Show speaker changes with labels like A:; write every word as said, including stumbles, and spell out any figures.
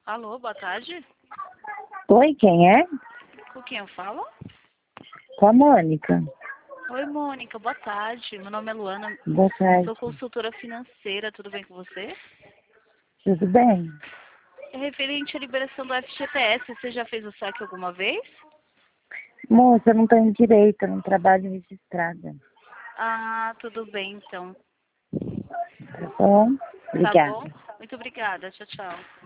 A: Alô, boa tarde.
B: Oi, quem é?
A: Com quem eu falo?
B: Com a Mônica.
A: Oi, Mônica, boa tarde. Meu nome é Luana,
B: Boa tarde.
A: sou consultora financeira, tudo bem com você?
B: Tudo bem?
A: É referente à liberação do F G T S, você já fez o saque alguma vez?
B: Moça, eu não tenho direito, eu não trabalho registrada.
A: Ah, tudo bem então.
B: Tá bom?
A: Tá
B: Obrigada.
A: bom? Muito obrigada, tchau, tchau.